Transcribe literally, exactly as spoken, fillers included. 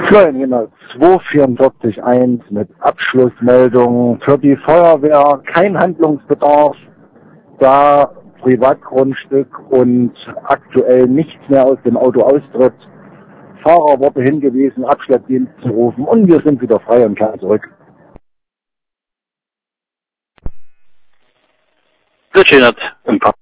Florian zwei vierundvierzig eins mit Abschlussmeldung für die Feuerwehr. Kein Handlungsbedarf, da Privatgrundstück und aktuell nichts mehr aus dem Auto austritt. Fahrer wurde hingewiesen, Abschleppdienst zu rufen und wir sind wieder frei und kehren zurück. Sehr schön, im